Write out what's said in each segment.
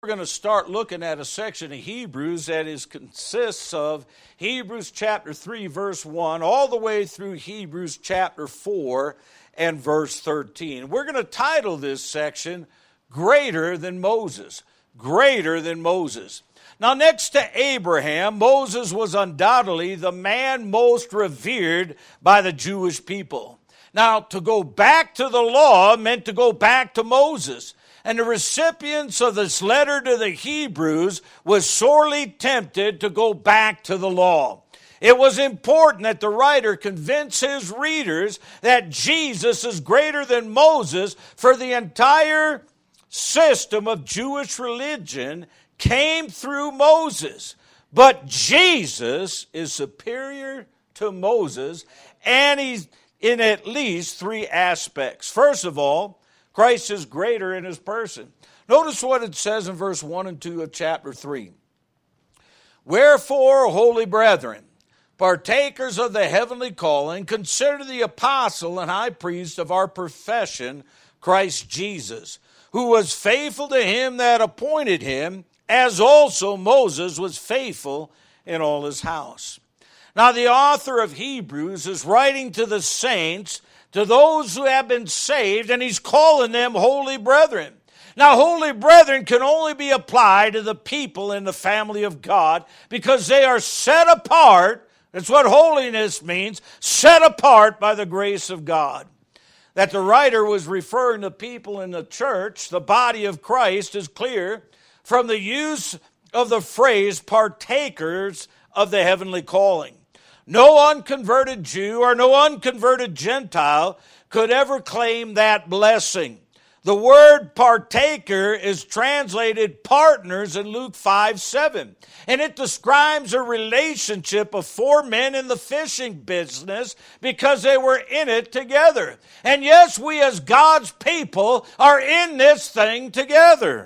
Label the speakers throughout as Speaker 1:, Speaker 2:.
Speaker 1: We're going to start looking at a section of Hebrews that consists of Hebrews chapter 3, verse 1, all the way through Hebrews chapter 4 and verse 13. We're going to title this section, Greater Than Moses. Greater Than Moses. Now, next to Abraham, Moses was undoubtedly the man most revered by the Jewish people. Now, to go back to the law meant to go back to Moses. And the recipients of this letter to the Hebrews was sorely tempted to go back to the law. It was important that the writer convince his readers that Jesus is greater than Moses, for the entire system of Jewish religion came through Moses. But Jesus is superior to Moses, and he's in at least three aspects. First of all, Christ is greater in his person. Notice what it says in verse 1 and 2 of chapter 3. Wherefore, holy brethren, partakers of the heavenly calling, consider the apostle and high priest of our profession, Christ Jesus, who was faithful to him that appointed him, as also Moses was faithful in all his house. Now, the author of Hebrews is writing to the saints, to those who have been saved, and he's calling them holy brethren. Now, holy brethren can only be applied to the people in the family of God because they are set apart. That's what holiness means, set apart by the grace of God. That the writer was referring to people in the church, the body of Christ, is clear from the use of the phrase partakers of the heavenly calling. No unconverted Jew or no unconverted Gentile could ever claim that blessing. The word partaker is translated partners in Luke 5:7. And it describes a relationship of four men in the fishing business because they were in it together. And yes, we as God's people are in this thing together.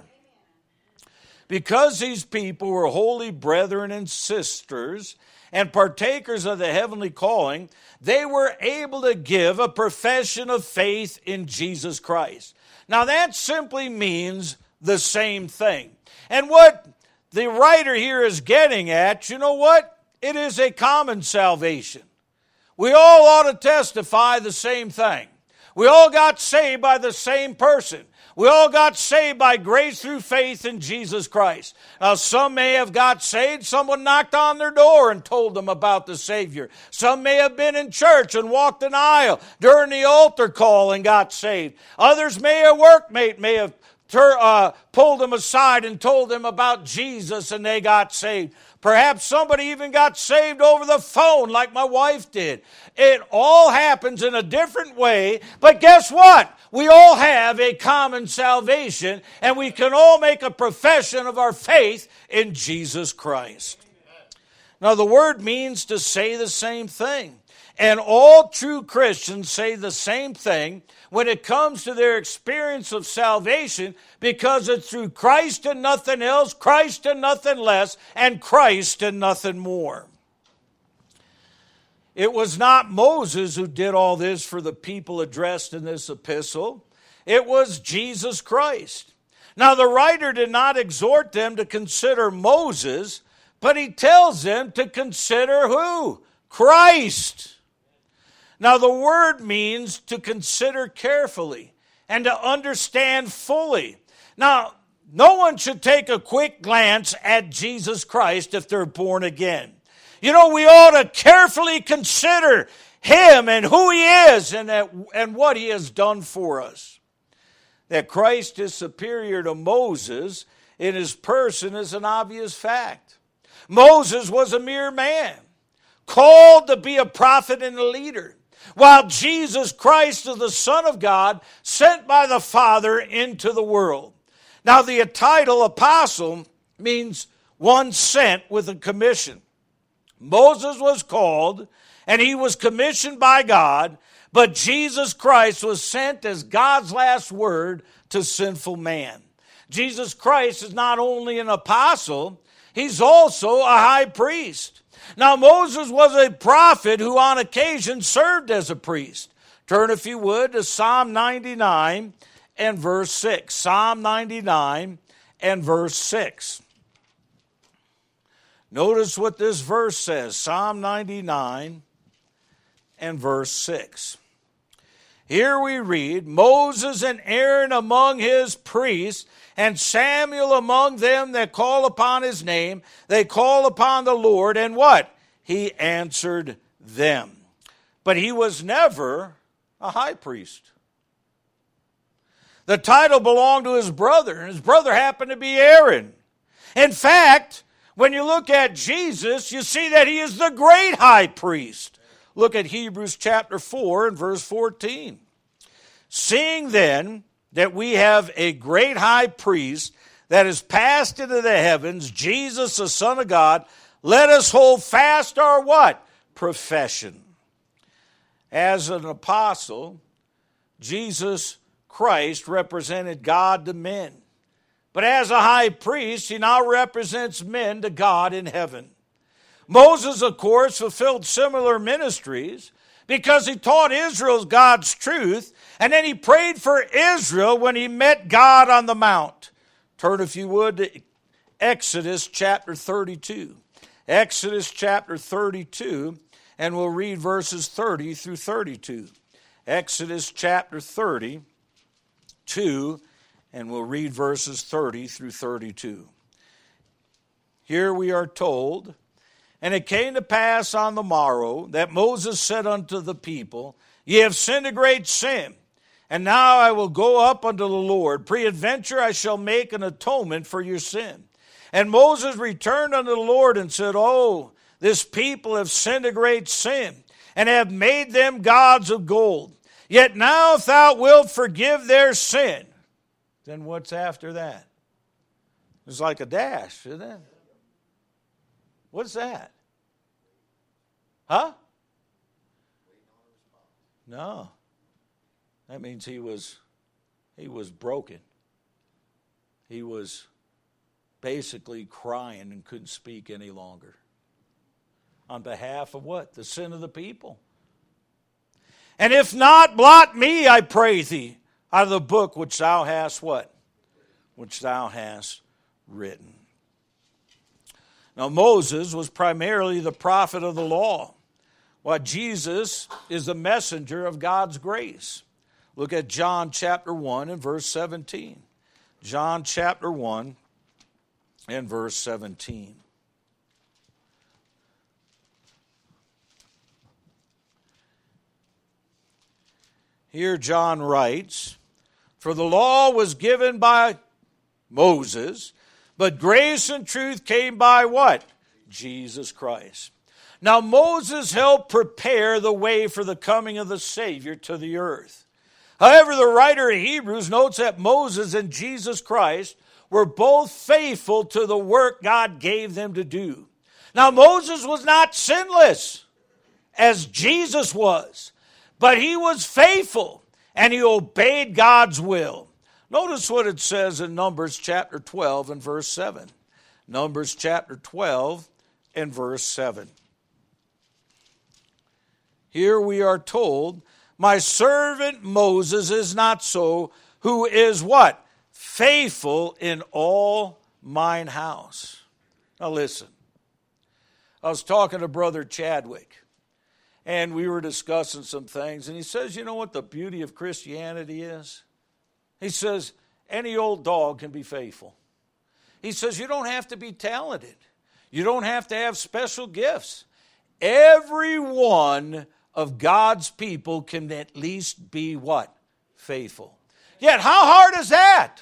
Speaker 1: Because these people were holy brethren and sisters and partakers of the heavenly calling, they were able to give a profession of faith in Jesus Christ. Now that simply means the same thing. And what the writer here is getting at, you know what? It is a common salvation. We all ought to testify the same thing. We all got saved by the same person. We all got saved by grace through faith in Jesus Christ. Now, some may have got saved. Someone knocked on their door and told them about the Savior. Some may have been in church and walked an aisle during the altar call and got saved. Others a workmate may have pulled them aside and told them about Jesus and they got saved. Perhaps somebody even got saved over the phone like my wife did. It all happens in a different way, but guess what? We all have a common salvation, and we can all make a profession of our faith in Jesus Christ. Now, the word means to say the same thing. And all true Christians say the same thing when it comes to their experience of salvation, because it's through Christ and nothing else, Christ and nothing less, and Christ and nothing more. It was not Moses who did all this for the people addressed in this epistle. It was Jesus Christ. Now, the writer did not exhort them to consider Moses, but he tells them to consider who? Christ. Now, the word means to consider carefully and to understand fully. Now, no one should take a quick glance at Jesus Christ if they're born again. You know, we ought to carefully consider him and who he is and what he has done for us. That Christ is superior to Moses in his person is an obvious fact. Moses was a mere man, called to be a prophet and a leader, while Jesus Christ is the Son of God, sent by the Father into the world. Now, the title apostle means one sent with a commission. Moses was called, and he was commissioned by God, but Jesus Christ was sent as God's last word to sinful man. Jesus Christ is not only an apostle, he's also a high priest. Now, Moses was a prophet who on occasion served as a priest. Turn, if you would, to Psalm 99 and verse 6. Psalm 99 and verse 6. Notice what this verse says, Psalm 99 and verse 6. Here we read, Moses and Aaron among his priests, and Samuel among them that call upon his name. They call upon the Lord, and what? He answered them. But he was never a high priest. The title belonged to his brother, and his brother happened to be Aaron. In fact, when you look at Jesus, you see that he is the great high priest. Look at Hebrews chapter 4 and verse 14. Seeing then that we have a great high priest that is passed into the heavens, Jesus, the Son of God, let us hold fast our what? Profession. As an apostle, Jesus Christ represented God to men. But as a high priest, he now represents men to God in heaven. Moses, of course, fulfilled similar ministries because he taught Israel God's truth, and then he prayed for Israel when he met God on the mount. Turn, if you would, to Exodus chapter 32. Exodus chapter 32, and we'll read verses 30 through 32. Exodus chapter 32, and we'll read verses 30 through 32. Here we are told, and it came to pass on the morrow that Moses said unto the people, Ye have sinned a great sin, and now I will go up unto the Lord. Peradventure I shall make an atonement for your sin. And Moses returned unto the Lord and said, Oh, this people have sinned a great sin, and have made them gods of gold. Yet now if thou wilt forgive their sin, then what's after that? It's like a dash, isn't it? What's that? Huh? No. That means he was broken. He was basically crying and couldn't speak any longer. On behalf of what? The sin of the people. And if not, blot me, I pray thee, out of the book which thou hast what? Which thou hast written. Now Moses was primarily the prophet of the law, while Jesus is the messenger of God's grace. Look at John chapter 1 and verse 17. John chapter 1 and verse 17. Here John writes, For the law was given by Moses, but grace and truth came by what? Jesus Christ. Now Moses helped prepare the way for the coming of the Savior to the earth. However, the writer of Hebrews notes that Moses and Jesus Christ were both faithful to the work God gave them to do. Now Moses was not sinless as Jesus was, but he was faithful and he obeyed God's will. Notice what it says in Numbers chapter 12 and verse 7. Numbers chapter 12 and verse 7. Here we are told, My servant Moses is not so, who is what? Faithful in all mine house. Now listen, I was talking to Brother Chadwick, and we were discussing some things, and he says, you know what the beauty of Christianity is? He says, any old dog can be faithful. He says, you don't have to be talented. You don't have to have special gifts. Every one of God's people can at least be what? Faithful. Yet how hard is that?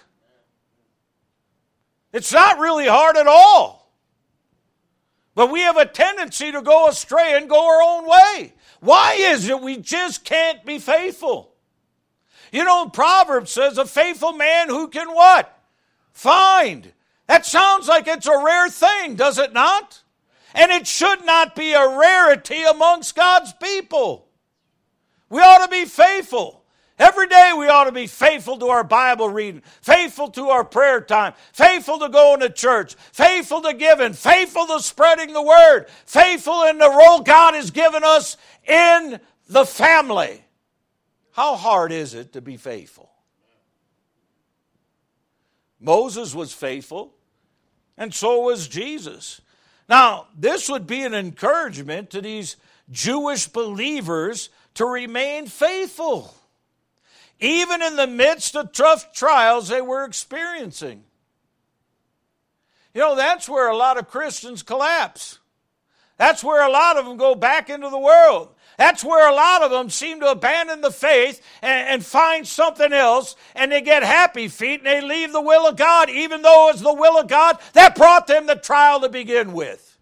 Speaker 1: It's not really hard at all. But we have a tendency to go astray and go our own way. Why is it we just can't be faithful? You know, Proverbs says, a faithful man who can what? Find. That sounds like it's a rare thing, does it not? And it should not be a rarity amongst God's people. We ought to be faithful. Every day we ought to be faithful to our Bible reading, faithful to our prayer time, faithful to going to church, faithful to giving, faithful to spreading the word, faithful in the role God has given us in the family. How hard is it to be faithful? Moses was faithful, and so was Jesus. Now, this would be an encouragement to these Jewish believers to remain faithful, even in the midst of tough trials they were experiencing. You know, that's where a lot of Christians collapse. That's where a lot of them go back into the world. That's where a lot of them seem to abandon the faith and find something else, and they get happy feet and they leave the will of God, even though it's the will of God that brought them the trial to begin with.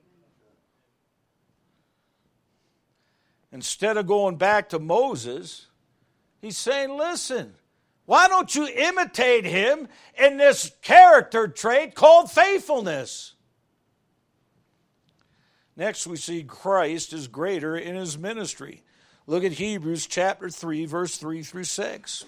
Speaker 1: Instead of going back to Moses, he's saying, listen, why don't you imitate him in this character trait called faithfulness? Next, we see Christ is greater in his ministry. Look at Hebrews chapter 3, verse 3 through 6.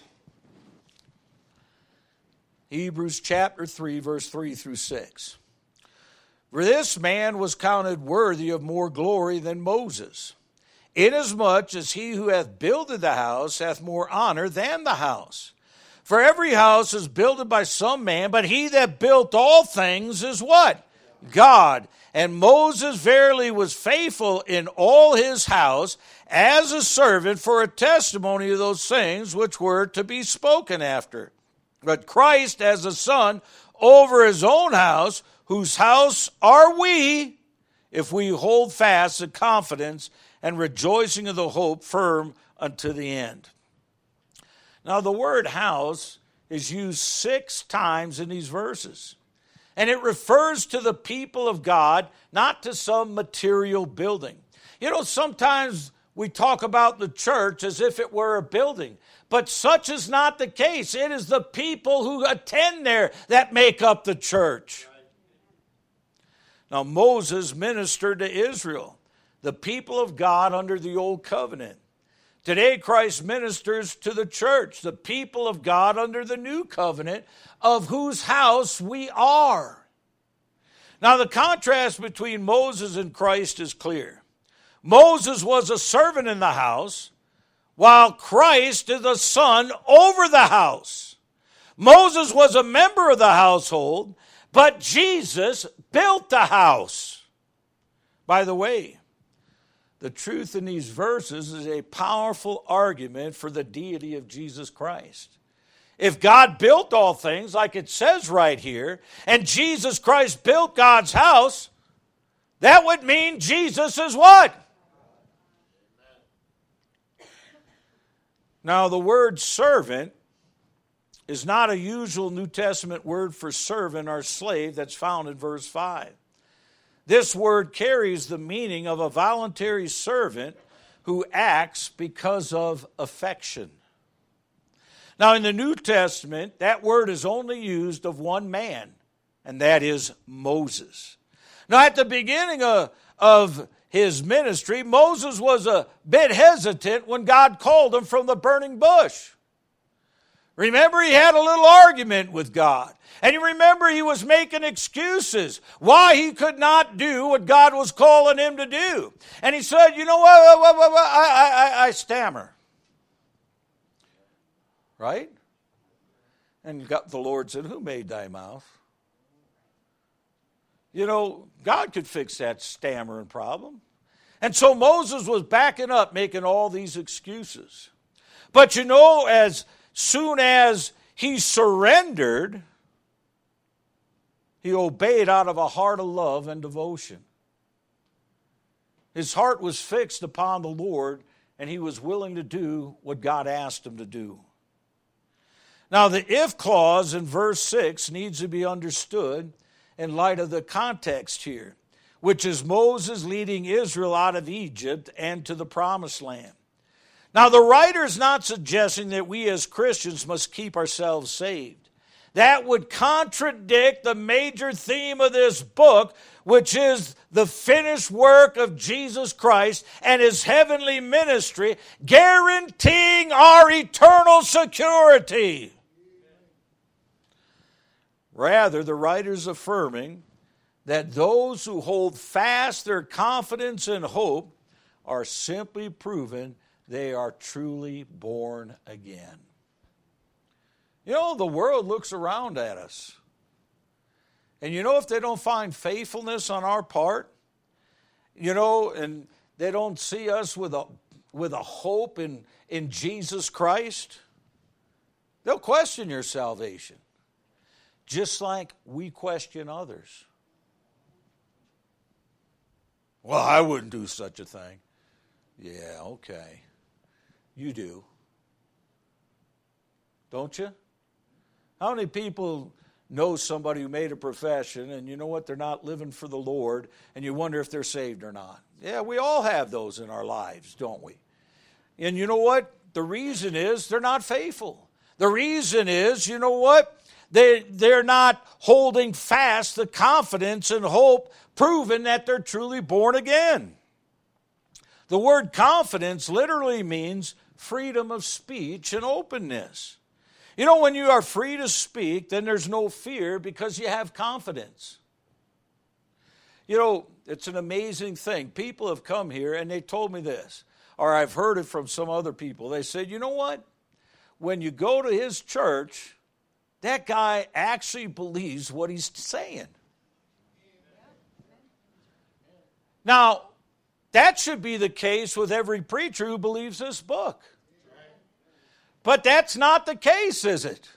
Speaker 1: Hebrews chapter 3, verse 3 through 6. For this man was counted worthy of more glory than Moses, inasmuch as he who hath builded the house hath more honor than the house. For every house is builded by some man, but he that built all things is what? God. And Moses verily was faithful in all his house as a servant for a testimony of those things which were to be spoken after. But Christ as a son over his own house, whose house are we, if we hold fast the confidence and rejoicing of the hope firm unto the end. Now the word house is used 6 times in these verses. And it refers to the people of God, not to some material building. You know, sometimes we talk about the church as if it were a building, but such is not the case. It is the people who attend there that make up the church. Now, Moses ministered to Israel, the people of God under the old covenant. Today, Christ ministers to the church, the people of God under the new covenant, of whose house we are. Now, the contrast between Moses and Christ is clear. Moses was a servant in the house, while Christ is a son over the house. Moses was a member of the household, but Jesus built the house. By the way, the truth in these verses is a powerful argument for the deity of Jesus Christ. If God built all things, like it says right here, and Jesus Christ built God's house, that would mean Jesus is what? Now, the word servant is not a usual New Testament word for servant or slave that's found in verse 5. This word carries the meaning of a voluntary servant who acts because of affection. Now, in the New Testament, that word is only used of one man, and that is Moses. Now, at the beginning of his ministry, Moses was a bit hesitant when God called him from the burning bush. Remember, he had a little argument with God. And you remember he was making excuses why he could not do what God was calling him to do. And he said, you know what, I stammer. Right? And the Lord said, who made thy mouth? You know, God could fix that stammering problem. And so Moses was backing up, making all these excuses. But you know, as soon as he surrendered, he obeyed out of a heart of love and devotion. His heart was fixed upon the Lord, and he was willing to do what God asked him to do. Now, the if clause in verse 6 needs to be understood in light of the context here, which is Moses leading Israel out of Egypt and to the promised land. Now, the writer is not suggesting that we as Christians must keep ourselves saved. That would contradict the major theme of this book, which is the finished work of Jesus Christ and his heavenly ministry, guaranteeing our eternal security. Rather, the writer is affirming that those who hold fast their confidence and hope are simply proven they are truly born again. You know, the world looks around at us. And you know, if they don't find faithfulness on our part, you know, and they don't see us with a hope in Jesus Christ, they'll question your salvation. Just like we question others. Well, I wouldn't do such a thing. Yeah, okay. You do. Don't you? How many people know somebody who made a profession and you know what, they're not living for the Lord and you wonder if they're saved or not? Yeah, we all have those in our lives, don't we? And you know what? The reason is they're not faithful. The reason is, you know what? They're not holding fast the confidence and hope, proving that they're truly born again. The word confidence literally means freedom of speech and openness. You know, when you are free to speak, then there's no fear because you have confidence. You know, it's an amazing thing. People have come here and they told me this, or I've heard it from some other people. They said, you know what? When you go to his church, that guy actually believes what he's saying. Now, that should be the case with every preacher who believes this book. But that's not the case, is it?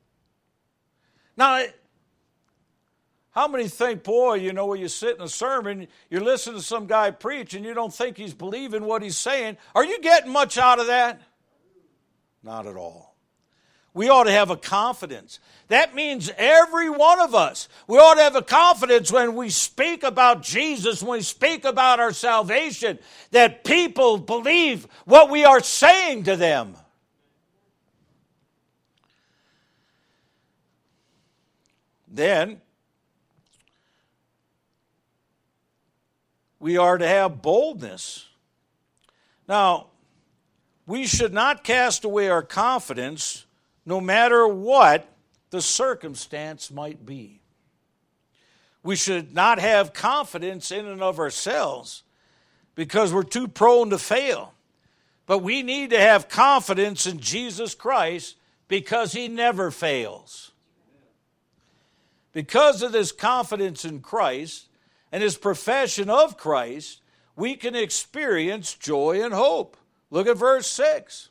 Speaker 1: Now, how many think, boy, you know, when you sit in a sermon, you're listening to some guy preach and you don't think he's believing what he's saying. Are you getting much out of that? Not at all. We ought to have a confidence. That means every one of us, we ought to have a confidence when we speak about Jesus, when we speak about our salvation, that people believe what we are saying to them. Then, we are to have boldness. Now, we should not cast away our confidence no matter what the circumstance might be. We should not have confidence in and of ourselves because we're too prone to fail. But we need to have confidence in Jesus Christ because he never fails. Because of this confidence in Christ and his profession of Christ, we can experience joy and hope. Look at verse 6.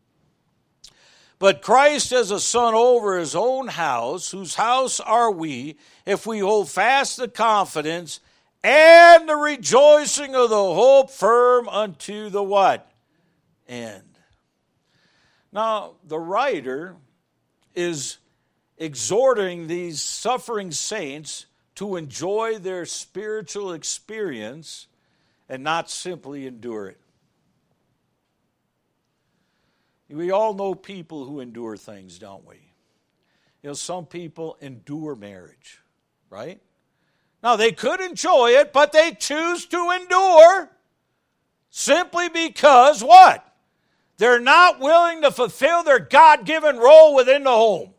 Speaker 1: But Christ as a son over his own house, whose house are we, if we hold fast the confidence and the rejoicing of the hope firm unto the what? End. Now, the writer is exhorting these suffering saints to enjoy their spiritual experience and not simply endure it. We all know people who endure things, don't we? You know, some people endure marriage, right? Now, they could enjoy it, but they choose to endure simply because what? They're not willing to fulfill their God-given role within the home.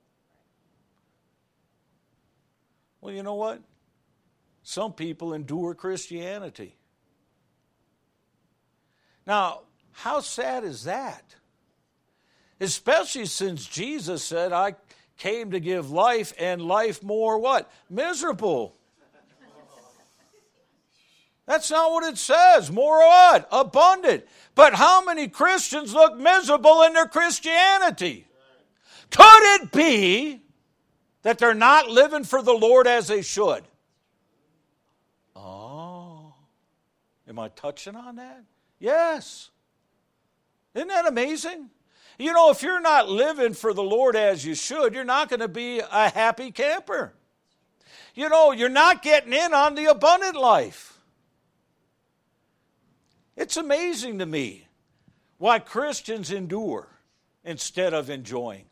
Speaker 1: Well, you know what? Some people endure Christianity. Now, how sad is that? Especially since Jesus said, I came to give life and life more what? Miserable. That's not what it says. More what? Abundant. But how many Christians look miserable in their Christianity? Could it be that they're not living for the Lord as they should? Oh. Am I touching on that? Yes. Isn't that amazing? You know, if you're not living for the Lord as you should, you're not going to be a happy camper. You know, you're not getting in on the abundant life. It's amazing to me why Christians endure instead of enjoying.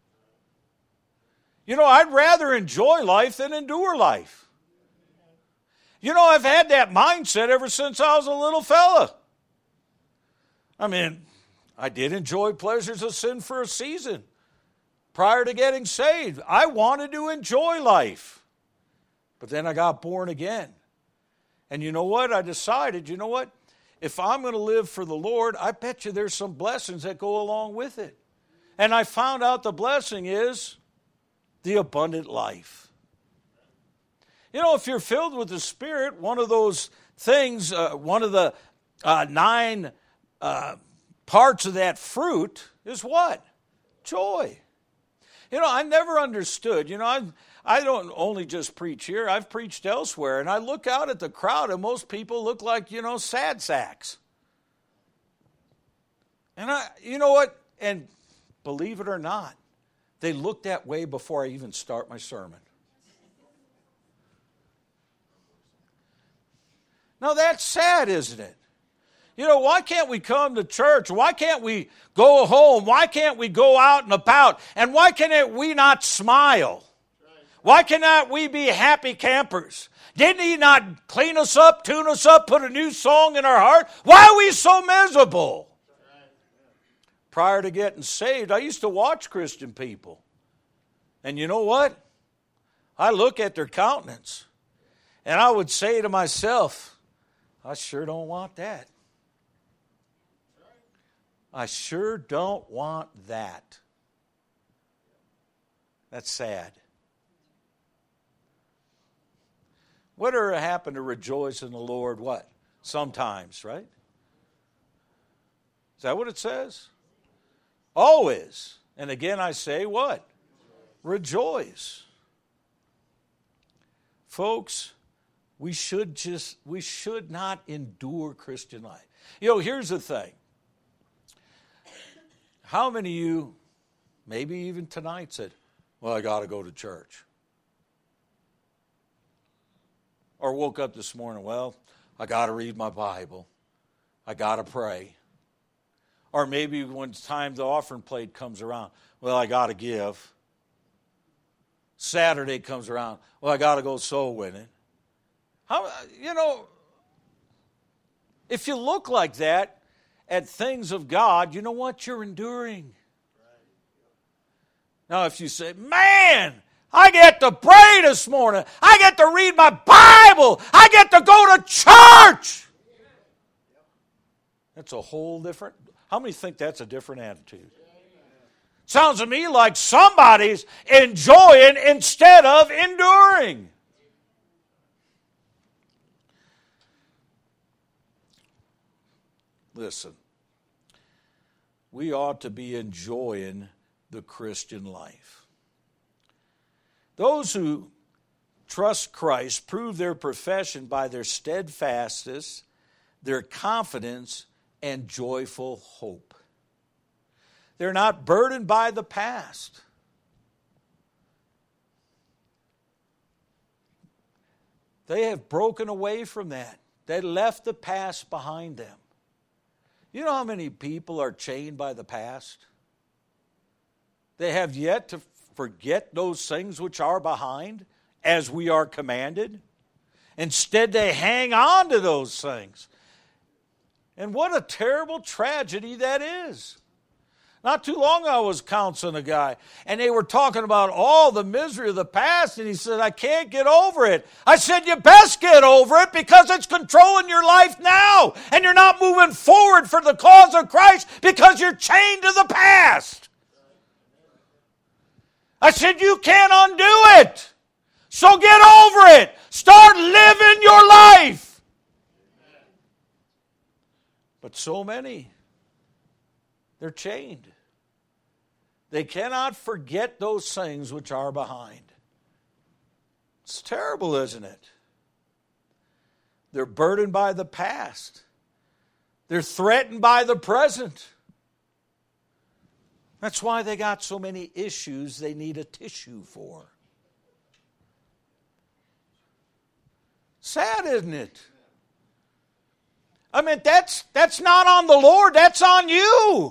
Speaker 1: You know, I'd rather enjoy life than endure life. You know, I've had that mindset ever since I was a little fella. I mean, I did enjoy pleasures of sin for a season prior to getting saved. I wanted to enjoy life. But then I got born again. And you know what? I decided, you know what? If I'm going to live for the Lord, I bet you there's some blessings that go along with it. And I found out the blessing is the abundant life. You know, if you're filled with the Spirit, one of those things, one of the 9 parts of that fruit is what? Joy. You know, I never understood. You know, I don't only just preach here. I've preached elsewhere. And I look out at the crowd, and most people look like, you know, sad sacks. And you know what? And believe it or not, they look that way before I even start my sermon. Now that's sad, isn't it? You know, why can't we come to church? Why can't we go home? Why can't we go out and about? And why can we not smile? Why cannot we be happy campers? Didn't He not clean us up, tune us up, put a new song in our heart? Why are we so miserable? Prior to getting saved, I used to watch Christian people. And you know what? I look at their countenance, and I would say to myself, I sure don't want that. I sure don't want that. That's sad. Whatever happened to rejoice in the Lord, what? Sometimes, right? Is that what it says? Always. And again I say what? Rejoice. Folks, we should not endure Christian life. You know, here's the thing. How many of you, maybe even tonight, said, well, I got to go to church? Or woke up this morning, well, I got to read my Bible. I got to pray. Or maybe when time the offering plate comes around, well, I got to give. Saturday comes around, well, I got to go soul winning. How, you know, if you look like that at things of God, you know what? You're enduring. Now, if you say, man, I get to pray this morning. I get to read my Bible. I get to go to church. That's a whole different. How many think that's a different attitude? Sounds to me like somebody's enjoying instead of enduring. Listen, we ought to be enjoying the Christian life. Those who trust Christ prove their profession by their steadfastness, their confidence, and joyful hope. They're not burdened by the past. They have broken away from that. They left the past behind them. You know how many people are chained by the past? They have yet to forget those things which are behind, as we are commanded. Instead, they hang on to those things. And what a terrible tragedy that is. Not too long ago, I was counseling a guy, and they were talking about all the misery of the past, and he said, I can't get over it. I said, you best get over it because it's controlling your life now, and you're not moving forward for the cause of Christ because you're chained to the past. I said, you can't undo it. So get over it. Start living your life. But so many, they're chained. They cannot forget those things which are behind. It's terrible, isn't it? They're burdened by the past. They're threatened by the present. That's why they got so many issues they need a tissue for. Sad, isn't it? I mean, that's not on the Lord, that's on you.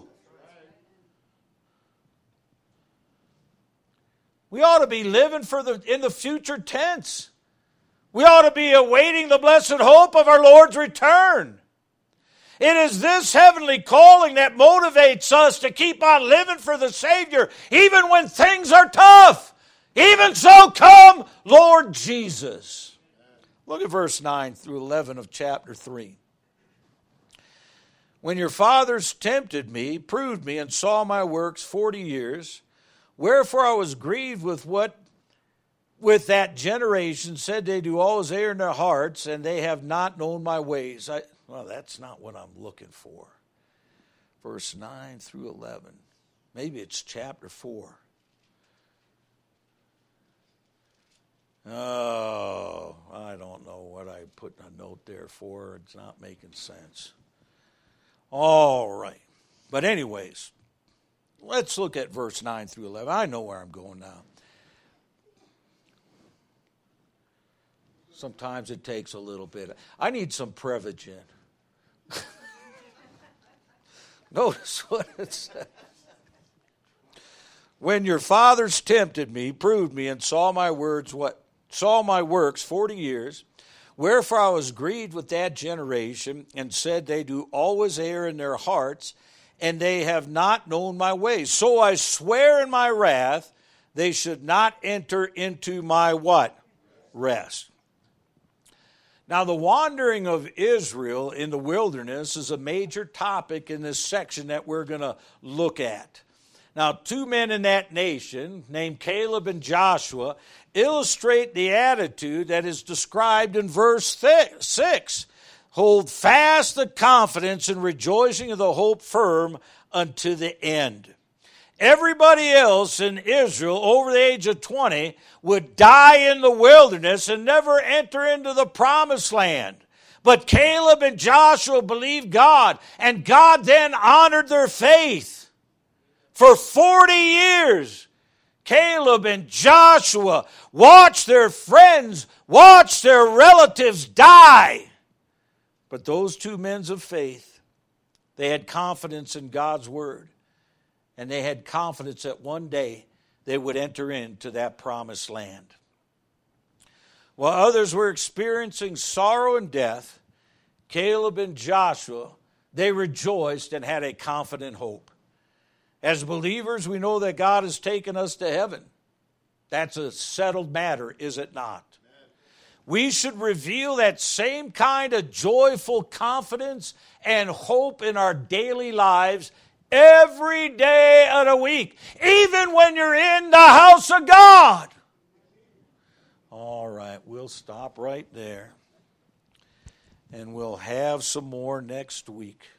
Speaker 1: We ought to be living in the future tense. We ought to be awaiting the blessed hope of our Lord's return. It is this heavenly calling that motivates us to keep on living for the Savior, even when things are tough. Even so, come, Lord Jesus. Look at verse 9 through 11 of chapter 3. When your fathers tempted me, proved me, and saw my works 40 years, wherefore I was grieved with that generation, said they do always err in their hearts, and they have not known my ways. Well, that's not what I'm looking for. Verse 9 through 11. Maybe it's chapter 4. Oh, I don't know what I put a note there for. It's not making sense. All right. But anyways, let's look at verse 9 through 11. I know where I'm going now. Sometimes it takes a little bit. I need some Prevagen. Notice what it says. When your fathers tempted me, proved me, and saw my works 40 years, wherefore I was grieved with that generation, and said they do always err in their hearts, and they have not known my ways. So I swear in my wrath, they should not enter into my what? Rest. Now, the wandering of Israel in the wilderness is a major topic in this section that we're going to look at. Now, two men in that nation, named Caleb and Joshua, illustrate the attitude that is described in verse 6. Hold fast the confidence and rejoicing of the hope firm unto the end. Everybody else in Israel over the age of 20 would die in the wilderness and never enter into the promised land. But Caleb and Joshua believed God, and God then honored their faith. For 40 years, Caleb and Joshua watched their friends, watched their relatives die. But those two men of faith, they had confidence in God's word. And they had confidence that one day they would enter into that promised land. While others were experiencing sorrow and death, Caleb and Joshua, they rejoiced and had a confident hope. As believers, we know that God has taken us to heaven. That's a settled matter, is it not? We should reveal that same kind of joyful confidence and hope in our daily lives every day of the week, even when you're in the house of God. All right, we'll stop right there. And we'll have some more next week.